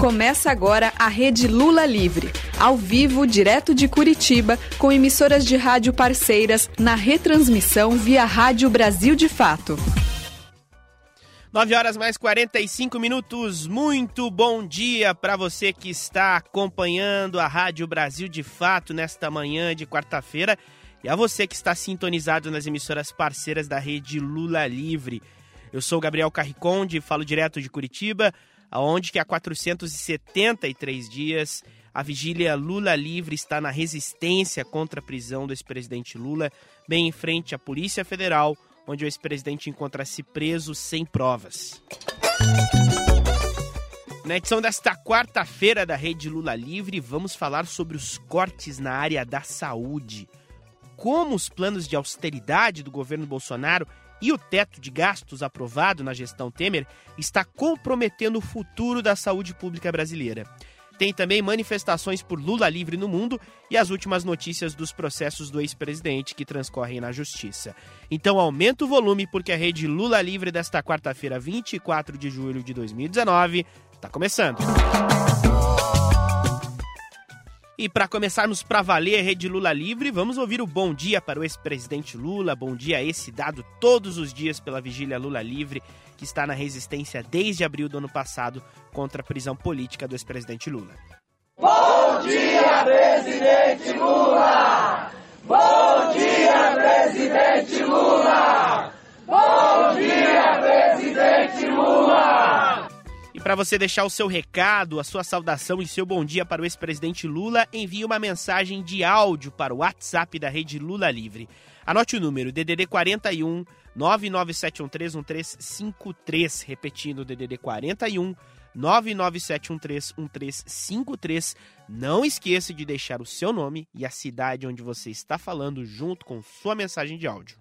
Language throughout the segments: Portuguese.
Começa agora a Rede Lula Livre, ao vivo, direto de Curitiba, com emissoras de rádio parceiras, na retransmissão via Rádio Brasil de Fato. 9h mais 45. Muito bom dia para você que está acompanhando a Rádio Brasil de Fato nesta manhã de quarta-feira e a você que está sintonizado nas emissoras parceiras da Rede Lula Livre. Eu sou o Gabriel Carriconde, falo direto de Curitiba, onde que há 473 dias a vigília Lula Livre está na resistência contra a prisão do ex-presidente Lula, bem em frente à Polícia Federal, onde o ex-presidente encontra-se preso sem provas. Na edição desta quarta-feira da Rede Lula Livre, vamos falar sobre os cortes na área da saúde. Como os planos de austeridade do governo Bolsonaro e o teto de gastos aprovado na gestão Temer está comprometendo o futuro da saúde pública brasileira. Tem também manifestações por Lula livre no mundo e as últimas notícias dos processos do ex-presidente que transcorrem na justiça. Então aumenta o volume porque a Rede Lula Livre desta quarta-feira, 24 de julho de 2019, está começando. E para começarmos para valer a Rede Lula Livre, vamos ouvir o bom dia para o ex-presidente Lula. Bom dia esse dado todos os dias pela vigília Lula Livre, que está na resistência desde abril do ano passado contra a prisão política do ex-presidente Lula. Bom dia, presidente Lula! Bom dia, presidente Lula! Bom dia, presidente Lula! E para você deixar o seu recado, a sua saudação e seu bom dia para o ex-presidente Lula, envie uma mensagem de áudio para o WhatsApp da Rede Lula Livre. Anote o número, DDD 41 997131353, repetindo, DDD 41 997131353. Não esqueça de deixar o seu nome e a cidade onde você está falando junto com sua mensagem de áudio.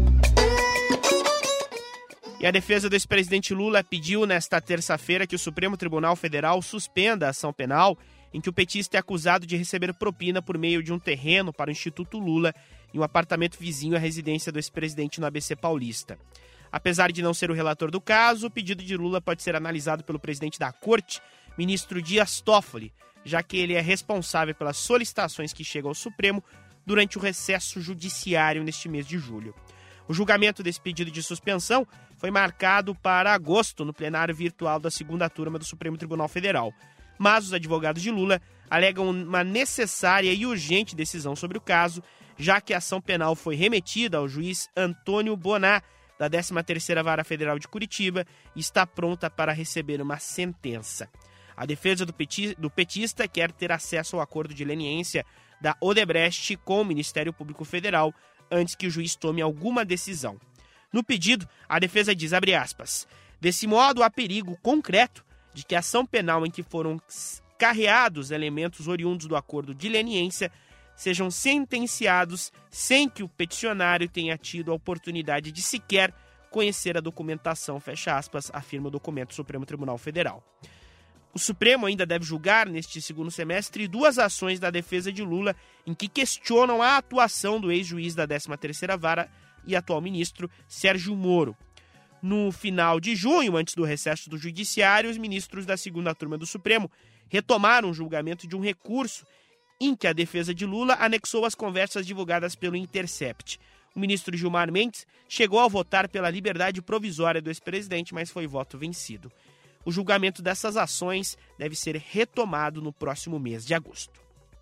E a defesa do ex-presidente Lula pediu nesta terça-feira que o Supremo Tribunal Federal suspenda a ação penal em que o petista é acusado de receber propina por meio de um terreno para o Instituto Lula em um apartamento vizinho à residência do ex-presidente no ABC Paulista. Apesar de não ser o relator do caso, o pedido de Lula pode ser analisado pelo presidente da Corte, ministro Dias Toffoli, já que ele é responsável pelas solicitações que chegam ao Supremo durante o recesso judiciário neste mês de julho. O julgamento desse pedido de suspensão foi marcado para agosto no plenário virtual da segunda turma do Supremo Tribunal Federal. Mas os advogados de Lula alegam uma necessária e urgente decisão sobre o caso, já que a ação penal foi remetida ao juiz Antônio Bonar, da 13ª Vara Federal de Curitiba, e está pronta para receber uma sentença. A defesa do petista quer ter acesso ao acordo de leniência da Odebrecht com o Ministério Público Federal antes que o juiz tome alguma decisão. No pedido, a defesa diz, abre aspas, desse modo há perigo concreto de que a ação penal em que foram carreados elementos oriundos do acordo de leniência sejam sentenciados sem que o peticionário tenha tido a oportunidade de sequer conhecer a documentação, fecha aspas, afirma o documento do Supremo Tribunal Federal. O Supremo ainda deve julgar, neste segundo semestre, 2 ações da defesa de Lula em que questionam a atuação do ex-juiz da 13ª Vara e atual ministro Sérgio Moro. No final de junho, antes do recesso do Judiciário, os ministros da segunda turma do Supremo retomaram o julgamento de um recurso em que a defesa de Lula anexou as conversas divulgadas pelo Intercept. O ministro Gilmar Mendes chegou a votar pela liberdade provisória do ex-presidente, mas foi voto vencido. O julgamento dessas ações deve ser retomado no próximo mês de agosto.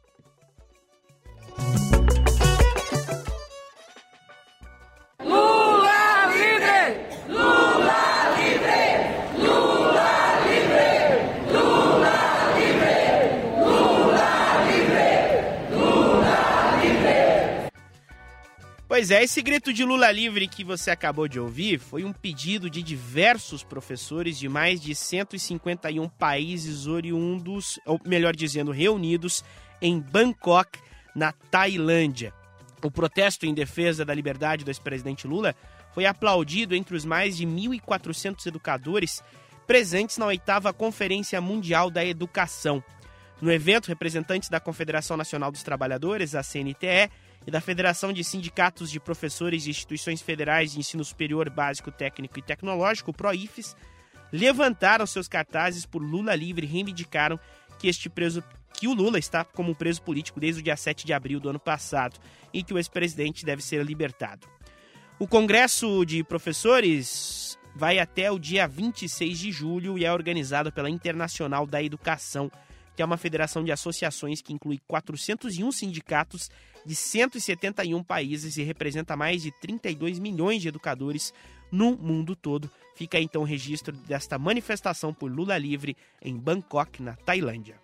Lula livre! Lula livre! Lula livre! Lula livre! Lula livre! Lula livre! Pois é, esse grito de Lula livre que você acabou de ouvir foi um pedido de diversos professores de mais de 151 países oriundos, ou melhor dizendo, reunidos em Bangkok, na Tailândia. O protesto em defesa da liberdade do ex-presidente Lula foi aplaudido entre os mais de 1.400 educadores presentes na 8ª Conferência Mundial da Educação. No evento, representantes da Confederação Nacional dos Trabalhadores, a CNTE, e da Federação de Sindicatos de Professores e Instituições Federais de Ensino Superior Básico, Técnico e Tecnológico, PROIFES, levantaram seus cartazes por Lula livre e reivindicaram que o Lula está como preso político desde o dia 7 de abril do ano passado e que o ex-presidente deve ser libertado. O Congresso de Professores vai até o dia 26 de julho e é organizado pela Internacional da Educação, que é uma federação de associações que inclui 401 sindicatos de 171 países e representa mais de 32 milhões de educadores no mundo todo. Fica aí, então, o registro desta manifestação por Lula livre em Bangkok, na Tailândia.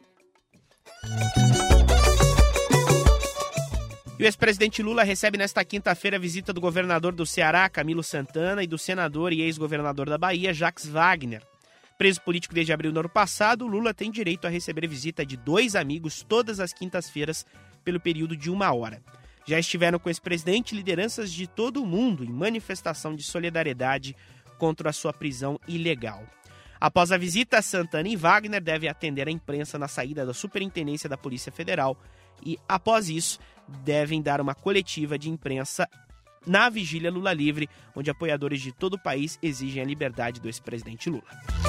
E o ex-presidente Lula recebe nesta quinta-feira a visita do governador do Ceará, Camilo Santana, e do senador e ex-governador da Bahia, Jacques Wagner. Preso político desde abril do ano passado, Lula tem direito a receber visita de 2 amigos todas as quintas-feiras pelo período de 1 hora. Já estiveram com esse presidente lideranças de todo o mundo em manifestação de solidariedade contra a sua prisão ilegal. Após a visita, Santana e Wagner devem atender a imprensa na saída da Superintendência da Polícia Federal e, após isso, devem dar uma coletiva de imprensa na vigília Lula livre, onde apoiadores de todo o país exigem a liberdade do ex-presidente Lula.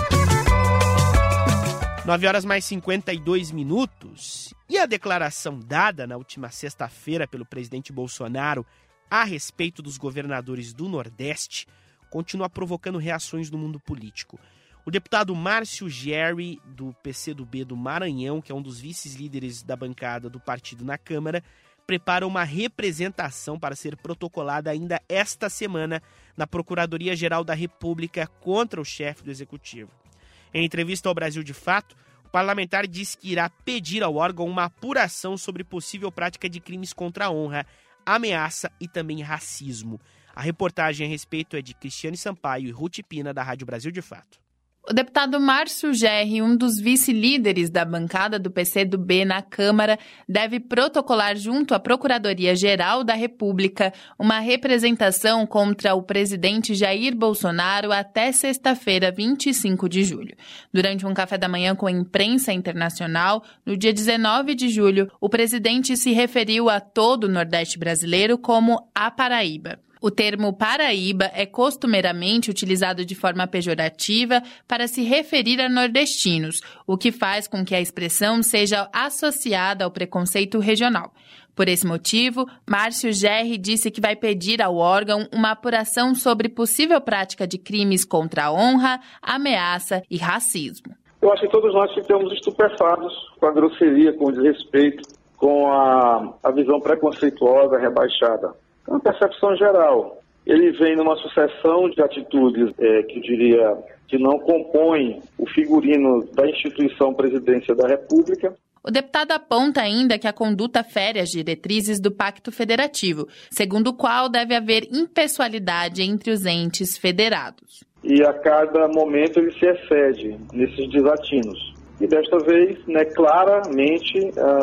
9h52. E a declaração dada na última sexta-feira pelo presidente Bolsonaro a respeito dos governadores do Nordeste continua provocando reações no mundo político. O deputado Márcio Gerri, do PCdoB do Maranhão, que é um dos vice-líderes da bancada do partido na Câmara, prepara uma representação para ser protocolada ainda esta semana na Procuradoria-Geral da República contra o chefe do Executivo. Em entrevista ao Brasil de Fato, o parlamentar diz que irá pedir ao órgão uma apuração sobre possível prática de crimes contra a honra, ameaça e também racismo. A reportagem a respeito é de Cristiane Sampaio e Ruth Pina, da Rádio Brasil de Fato. O deputado Márcio Gerri, um dos vice-líderes da bancada do PCdoB na Câmara, deve protocolar junto à Procuradoria-Geral da República uma representação contra o presidente Jair Bolsonaro até sexta-feira, 25 de julho. Durante um café da manhã com a imprensa internacional, no dia 19 de julho, o presidente se referiu a todo o Nordeste brasileiro como a Paraíba. O termo Paraíba é costumeiramente utilizado de forma pejorativa para se referir a nordestinos, o que faz com que a expressão seja associada ao preconceito regional. Por esse motivo, Márcio Gerri disse que vai pedir ao órgão uma apuração sobre possível prática de crimes contra a honra, ameaça e racismo. Eu acho que todos nós ficamos estupefatos com a grosseria, com o desrespeito, com a visão preconceituosa, rebaixada. É uma percepção geral. Ele vem numa sucessão de atitudes que eu diria que não compõem o figurino da instituição Presidência da República. O deputado aponta ainda que a conduta fere as diretrizes do Pacto Federativo, segundo o qual deve haver impessoalidade entre os entes federados. E a cada momento ele se excede nesses desatinos. E desta vez, claramente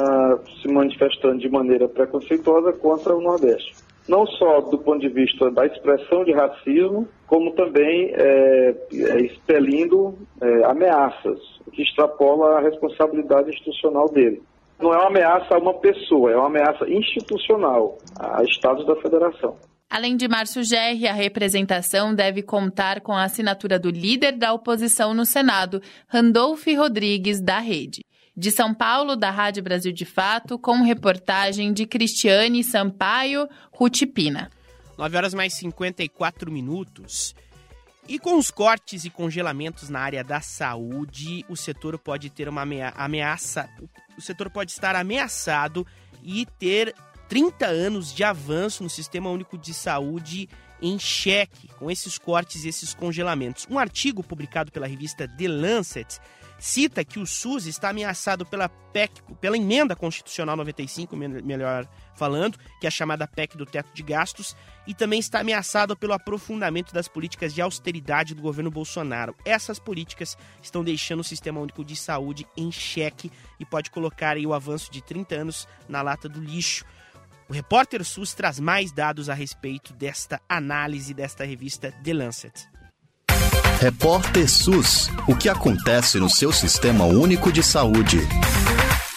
se manifestando de maneira preconceituosa contra o Nordeste. Não só do ponto de vista da expressão de racismo, como também expelindo ameaças, que extrapola a responsabilidade institucional dele. Não é uma ameaça a uma pessoa, é uma ameaça institucional a estados da federação. Além de Márcio Gerri, a representação deve contar com a assinatura do líder da oposição no Senado, Randolph Rodrigues, da Rede. De São Paulo, da Rádio Brasil de Fato, com reportagem de Cristiane Sampaio, Ruth Pina. 9h54. E com os cortes e congelamentos na área da saúde, o setor pode ter uma ameaça. O setor pode estar ameaçado e ter 30 anos de avanço no Sistema Único de Saúde em xeque, com esses cortes e esses congelamentos. Um artigo publicado pela revista The Lancet cita que o SUS está ameaçado pela emenda constitucional 95, melhor falando, que é a chamada PEC do teto de gastos, e também está ameaçado pelo aprofundamento das políticas de austeridade do governo Bolsonaro. Essas políticas estão deixando o Sistema Único de Saúde em xeque e pode colocar aí o avanço de 30 anos na lata do lixo. O Repórter SUS traz mais dados a respeito desta análise desta revista The Lancet. Repórter SUS. O que acontece no seu Sistema Único de Saúde?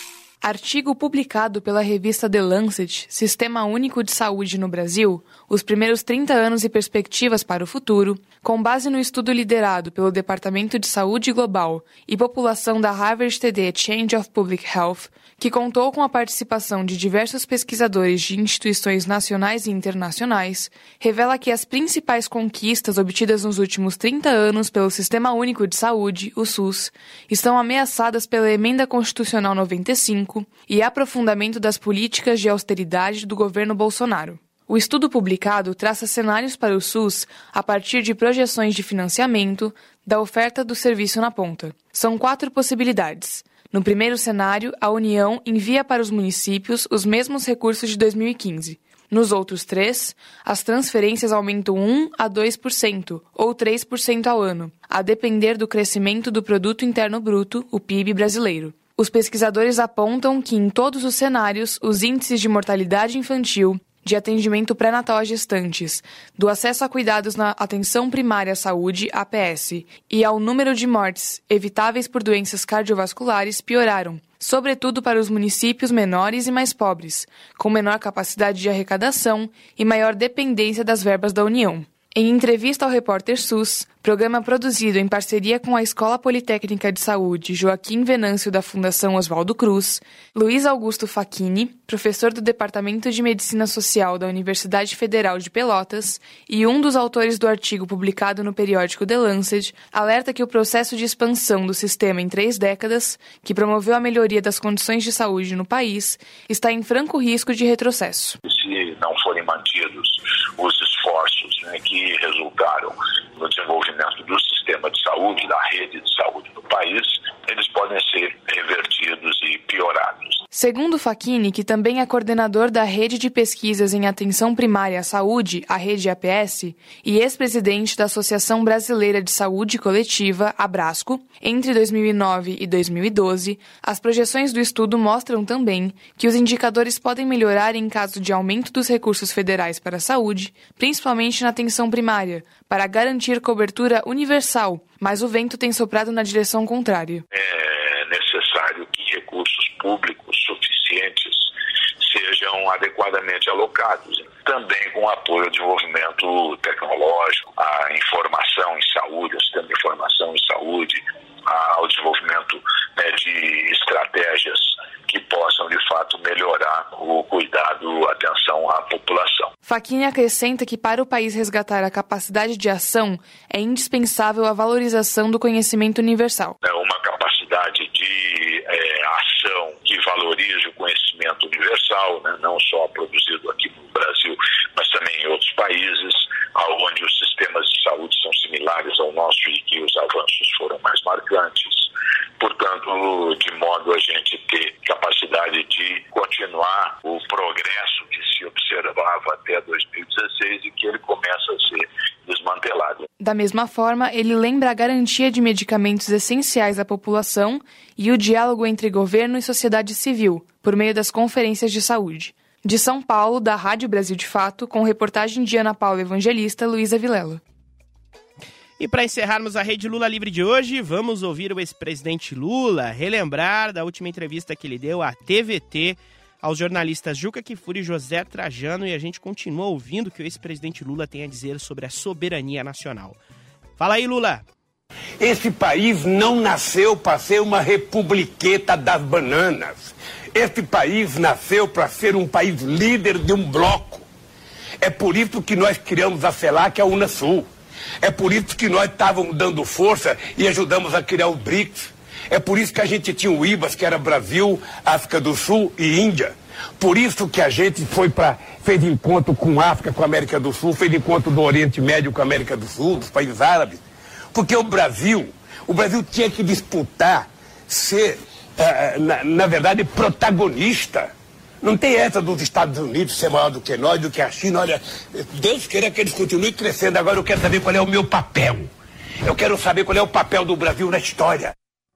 Artigo publicado pela revista The Lancet, Sistema Único de Saúde no Brasil, os primeiros 30 anos e perspectivas para o futuro, com base no estudo liderado pelo Departamento de Saúde Global e População da Harvard TD Change of Public Health, que contou com a participação de diversos pesquisadores de instituições nacionais e internacionais, revela que as principais conquistas obtidas nos últimos 30 anos pelo Sistema Único de Saúde, o SUS, estão ameaçadas pela Emenda Constitucional 95 e aprofundamento das políticas de austeridade do governo Bolsonaro. O estudo publicado traça cenários para o SUS a partir de projeções de financiamento da oferta do serviço na ponta. São 4 possibilidades. No primeiro cenário, a União envia para os municípios os mesmos recursos de 2015. Nos outros 3, as transferências aumentam 1 a 2% ou 3% ao ano, a depender do crescimento do Produto Interno Bruto, o PIB brasileiro. Os pesquisadores apontam que, em todos os cenários, os índices de mortalidade infantil, de atendimento pré-natal a gestantes, do acesso a cuidados na atenção primária à saúde, APS, e ao número de mortes evitáveis por doenças cardiovasculares pioraram, sobretudo para os municípios menores e mais pobres, com menor capacidade de arrecadação e maior dependência das verbas da União. Em entrevista ao Repórter SUS, programa produzido em parceria com a Escola Politécnica de Saúde Joaquim Venâncio da Fundação Oswaldo Cruz, Luiz Augusto Facchini, professor do Departamento de Medicina Social da Universidade Federal de Pelotas e um dos autores do artigo publicado no periódico The Lancet, alerta que o processo de expansão do sistema em 3 décadas, que promoveu a melhoria das condições de saúde no país, está em franco risco de retrocesso. Se não forem mantidos os esforços que resultaram no desenvolvimento do sistema de saúde, da rede de saúde do país, eles podem ser revertidos e piorados. Segundo Facchini, que também é coordenador da Rede de Pesquisas em Atenção Primária à Saúde, a Rede APS, e ex-presidente da Associação Brasileira de Saúde Coletiva, Abrasco, entre 2009 e 2012, as projeções do estudo mostram também que os indicadores podem melhorar em caso de aumento dos recursos federais para a saúde, principalmente na atenção primária, para garantir cobertura universal, mas o vento tem soprado na direção contrária. É necessário que recursos públicos suficientes sejam adequadamente alocados, também com apoio ao desenvolvimento tecnológico, à informação em saúde, ao sistema de informação em saúde, ao desenvolvimento de estratégias que possam, de fato, melhorar o cuidado, a atenção à população. Facchini acrescenta que, para o país resgatar a capacidade de ação, é indispensável a valorização do conhecimento universal. É uma capacidade de ação que valorize o conhecimento universal, não só produzido aqui no Brasil, mas também em outros países, onde os sistemas de saúde são similares ao nosso e que os avanços foram mais marcantes. Portanto, de modo a gente ter capacidade de continuar o progresso que se observava até 2016 e que ele começa a ser desmantelado. Da mesma forma, ele lembra a garantia de medicamentos essenciais à população e o diálogo entre governo e sociedade civil, por meio das conferências de saúde. De São Paulo, da Rádio Brasil de Fato, com reportagem de Ana Paula Evangelista, Luísa Vilela. E para encerrarmos a Rede Lula Livre de hoje, vamos ouvir o ex-presidente Lula relembrar da última entrevista que ele deu à TVT aos jornalistas Juca Kfouri e José Trajano, e a gente continua ouvindo o que o ex-presidente Lula tem a dizer sobre a soberania nacional. Fala aí, Lula! Esse país não nasceu para ser uma republiqueta das bananas. Esse país nasceu para ser um país líder de um bloco. É por isso que nós criamos a CELAC, a Unasul. É por isso que nós estávamos dando força e ajudamos a criar o BRICS. É por isso que a gente tinha o IBAS, que era Brasil, África do Sul e Índia. Por isso que a gente fez encontro com a África, com a América do Sul, fez encontro do Oriente Médio com a América do Sul, dos países árabes. Porque o Brasil tinha que disputar, ser, na verdade, protagonista. Não tem essa dos Estados Unidos ser maior do que nós, do que a China. Olha, Deus queira que eles continuem crescendo. Agora eu quero saber qual é o meu papel. Eu quero saber qual é o papel do Brasil na história.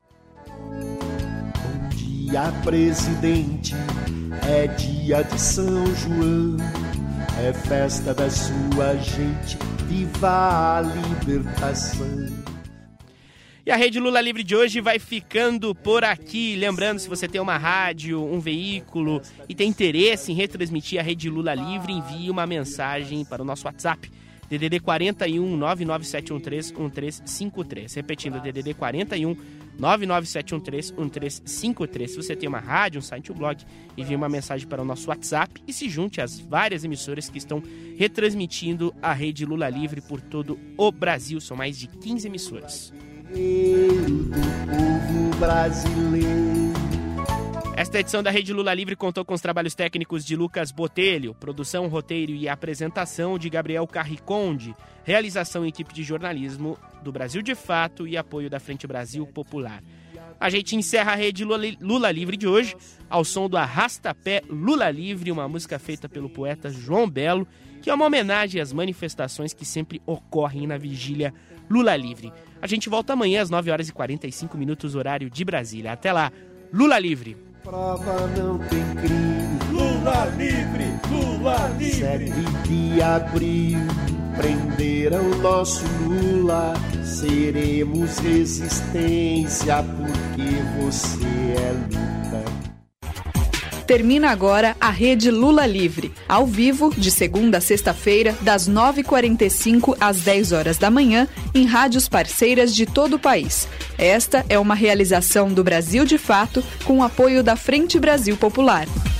Bom dia, presidente. É dia de São João. É festa da sua gente. Viva a libertação. E a Rede Lula Livre de hoje vai ficando por aqui. Lembrando, se você tem uma rádio, um veículo e tem interesse em retransmitir a Rede Lula Livre, envie uma mensagem para o nosso WhatsApp, DDD 41 99713 1353. Repetindo, DDD 41 99713 1353. Se você tem uma rádio, um site, um blog, envie uma mensagem para o nosso WhatsApp e se junte às várias emissoras que estão retransmitindo a Rede Lula Livre por todo o Brasil. São mais de 15 emissoras. Do povo brasileiro. Esta edição da Rede Lula Livre contou com os trabalhos técnicos de Lucas Botelho, produção, roteiro e apresentação de Gabriel Carriconde, realização e equipe de jornalismo do Brasil de Fato e apoio da Frente Brasil Popular. A gente encerra a Rede Lula Livre de hoje ao som do Arrastapé Lula Livre, uma música feita pelo poeta João Belo, que é uma homenagem às manifestações que sempre ocorrem na vigília Lula Livre. A gente volta amanhã às 9h45, horário de Brasília. Até lá, Lula Livre! Prova não tem crime. Lula livre, Lula livre. 7 de abril, prenderam nosso Lula. Seremos resistência porque você é luta. Termina agora a Rede Lula Livre, ao vivo, de segunda a sexta-feira, das 9h45 às 10 horas da manhã, em rádios parceiras de todo o país. Esta é uma realização do Brasil de Fato, com o apoio da Frente Brasil Popular.